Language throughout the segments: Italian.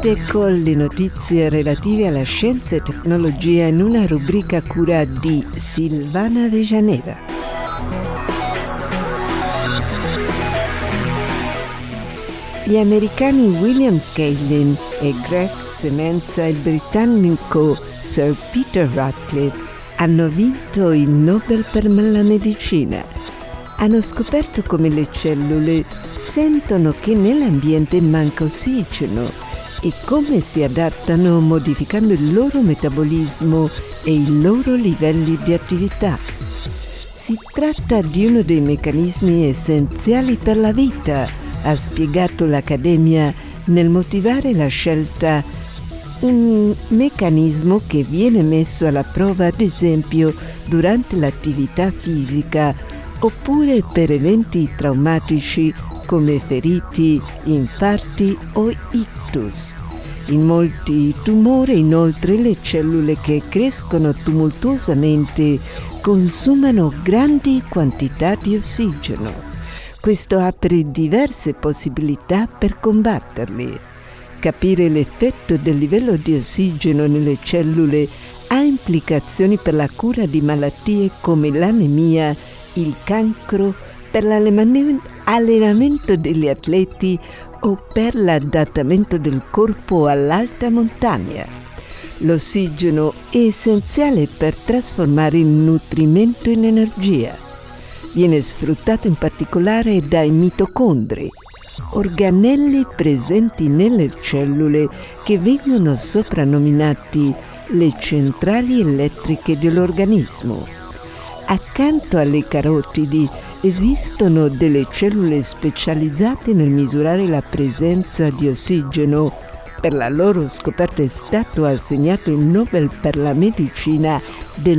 Ritrovate con le notizie relative alla scienza e tecnologia in una rubrica a cura di Silvana Villanueva. Gli americani William Kaelin e Greg Semenza e il britannico Sir Peter Ratcliffe hanno vinto il Nobel per la medicina. Hanno scoperto come le cellule sentono che nell'ambiente manca ossigeno e come si adattano modificando il loro metabolismo e i loro livelli di attività. Si tratta di uno dei meccanismi essenziali per la vita, ha spiegato l'Accademia nel motivare la scelta. Un meccanismo che viene messo alla prova, ad esempio, durante l'attività fisica oppure per eventi traumatici come feriti, infarti o ictus. In molti tumori, inoltre, le cellule che crescono tumultuosamente consumano grandi quantità di ossigeno. Questo apre diverse possibilità per combatterli. Capire l'effetto del livello di ossigeno nelle cellule ha implicazioni per la cura di malattie come l'anemia, il cancro, per l'allenamento degli atleti o per l'adattamento del corpo all'alta montagna. L'ossigeno è essenziale per trasformare il nutrimento in energia. Viene sfruttato in particolare dai mitocondri, organelli presenti nelle cellule che vengono soprannominati le centrali elettriche dell'organismo. Accanto alle carotidi esistono delle cellule specializzate nel misurare la presenza di ossigeno. Per la loro scoperta è stato assegnato il Nobel per la medicina del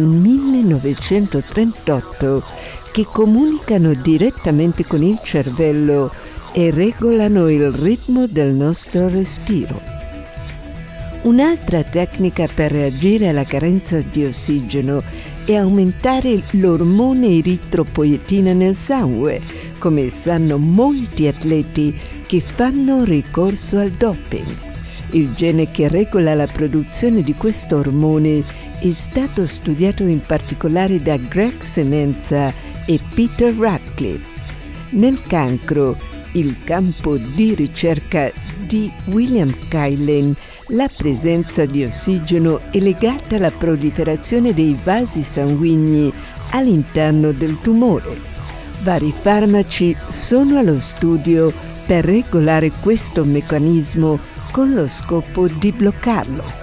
1938, che comunicano direttamente con il cervello e regolano il ritmo del nostro respiro. Un'altra tecnica per reagire alla carenza di ossigeno è aumentare l'ormone eritropoietina nel sangue, come sanno molti atleti che fanno ricorso al doping. Il gene che regola la produzione di questo ormone è stato studiato in particolare da Greg Semenza e Peter Ratcliffe. Nel cancro, il campo di ricerca di William Kaelin, la presenza di ossigeno è legata alla proliferazione dei vasi sanguigni all'interno del tumore. Vari farmaci sono allo studio per regolare questo meccanismo con lo scopo di bloccarlo.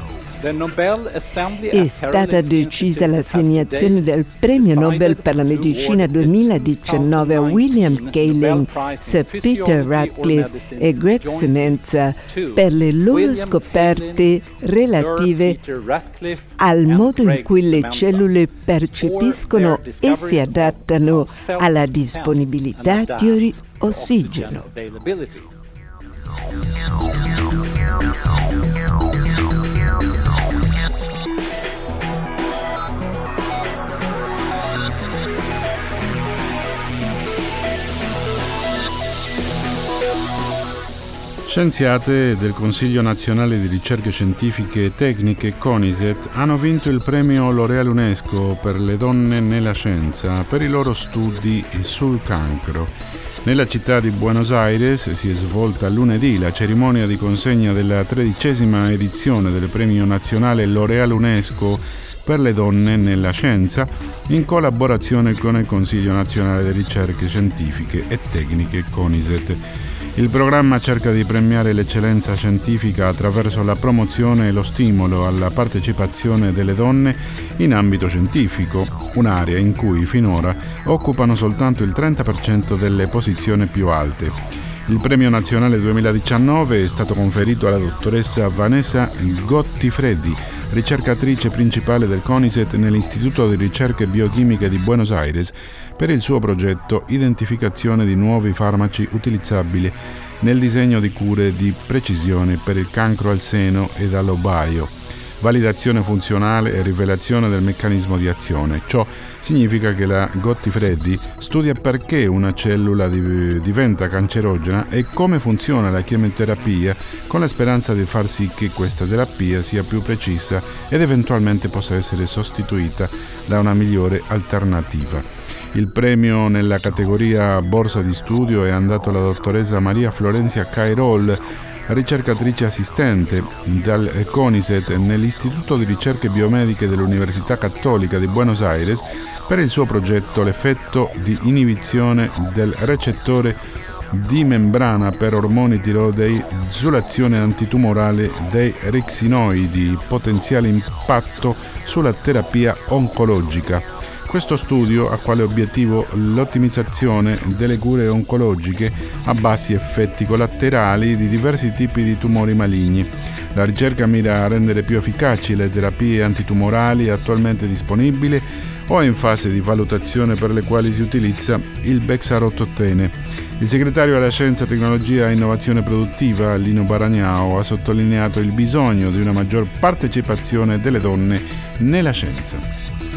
È stata decisa l'assegnazione del Premio Nobel per la medicina 2019 a William Kaelin, Sir Peter Ratcliffe e Greg Semenza per le loro scoperte relative al modo in cui le cellule percepiscono e si adattano alla disponibilità di ossigeno. Scienziate del Consiglio Nazionale di Ricerche Scientifiche e Tecniche CONISET hanno vinto il premio L'Oréal UNESCO per le donne nella scienza per i loro studi sul cancro. Nella città di Buenos Aires si è svolta lunedì la cerimonia di consegna della 13ª edizione del premio nazionale L'Oréal UNESCO per le donne nella scienza, in collaborazione con il Consiglio Nazionale di Ricerche Scientifiche e Tecniche CONISET. Il programma cerca di premiare l'eccellenza scientifica attraverso la promozione e lo stimolo alla partecipazione delle donne in ambito scientifico, un'area in cui finora occupano soltanto il 30% delle posizioni più alte. Il premio nazionale 2019 è stato conferito alla dottoressa Vanessa Gottifredi, ricercatrice principale del CONISET nell'Istituto di Ricerche Biochimiche di Buenos Aires, per il suo progetto Identificazione di nuovi farmaci utilizzabili nel disegno di cure di precisione per il cancro al seno ed all'ovaio. validazione funzionale e rivelazione del meccanismo di azione. Ciò significa che la Gottifredi studia perché una cellula diventa cancerogena e come funziona la chemioterapia, con la speranza di far sì che questa terapia sia più precisa ed eventualmente possa essere sostituita da una migliore alternativa. Il premio nella categoria borsa di studio è andato alla dottoressa Maria Florencia Cairol, ricercatrice assistente dal CONICET nell'Istituto di Ricerche Biomediche dell'Università Cattolica di Buenos Aires per il suo progetto L'effetto di inibizione del recettore di membrana per ormoni tiroidei sull'azione antitumorale dei rixinoidi, potenziale impatto sulla terapia oncologica. Questo studio ha quale obiettivo l'ottimizzazione delle cure oncologiche a bassi effetti collaterali di diversi tipi di tumori maligni. La ricerca mira a rendere più efficaci le terapie antitumorali attualmente disponibili o in fase di valutazione per le quali si utilizza il bexarotottene. Il segretario alla Scienza, Tecnologia e Innovazione Produttiva, Lino Baragnao, ha sottolineato il bisogno di una maggior partecipazione delle donne nella scienza.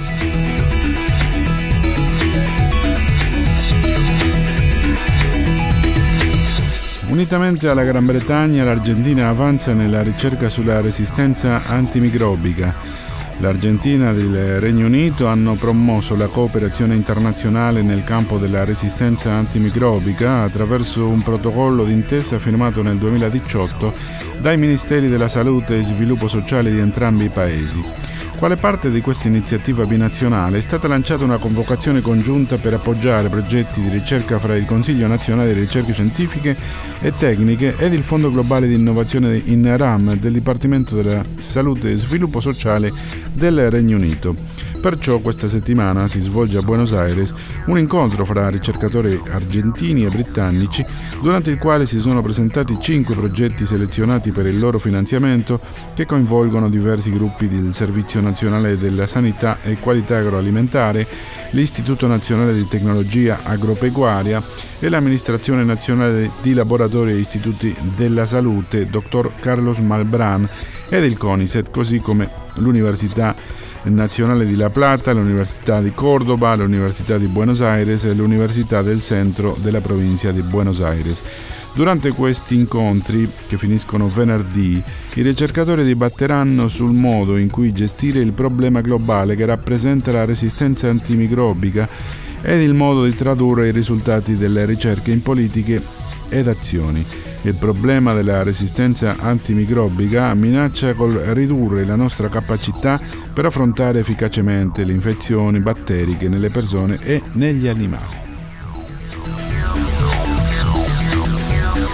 Unitamente alla Gran Bretagna, l'Argentina avanza nella ricerca sulla resistenza antimicrobica. L'Argentina e il Regno Unito hanno promosso la cooperazione internazionale nel campo della resistenza antimicrobica attraverso un protocollo d'intesa firmato nel 2018 dai Ministeri della Salute e Sviluppo Sociale di entrambi i paesi. Quale parte di questa iniziativa binazionale è stata lanciata una convocazione congiunta per appoggiare progetti di ricerca fra il Consiglio Nazionale di Ricerche Scientifiche e Tecniche ed il Fondo Globale di Innovazione INRAM del Dipartimento della Salute e Sviluppo Sociale del Regno Unito. Perciò questa settimana si svolge a Buenos Aires un incontro fra ricercatori argentini e britannici, durante il quale si sono presentati 5 progetti selezionati per il loro finanziamento che coinvolgono diversi gruppi del Servizio Nazionale della Sanità e Qualità Agroalimentare, l'Istituto Nazionale di Tecnologia Agropecuaria e l'Amministrazione Nazionale di Laboratori e Istituti della Salute, Dr. Carlos Malbrán, ed il CONICET, così come l'Università Nazionale di La Plata, l'Università di Córdoba, l'Università di Buenos Aires e l'Università del Centro della provincia di Buenos Aires. Durante questi incontri, che finiscono venerdì, i ricercatori dibatteranno sul modo in cui gestire il problema globale che rappresenta la resistenza antimicrobica ed il modo di tradurre i risultati delle ricerche in politiche ed azioni. Il problema della resistenza antimicrobica minaccia col ridurre la nostra capacità per affrontare efficacemente le infezioni batteriche nelle persone e negli animali.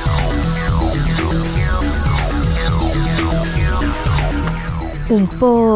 Un po'